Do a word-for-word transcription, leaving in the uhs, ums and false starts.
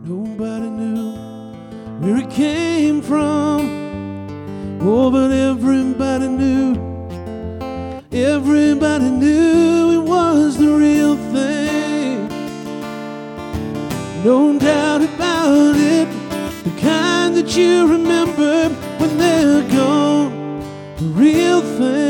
Nobody knew where it came from. Oh, but everybody knew. Everybody knew it was the real thing. No doubt about it, the kind that you remember when they're gone. The real thing.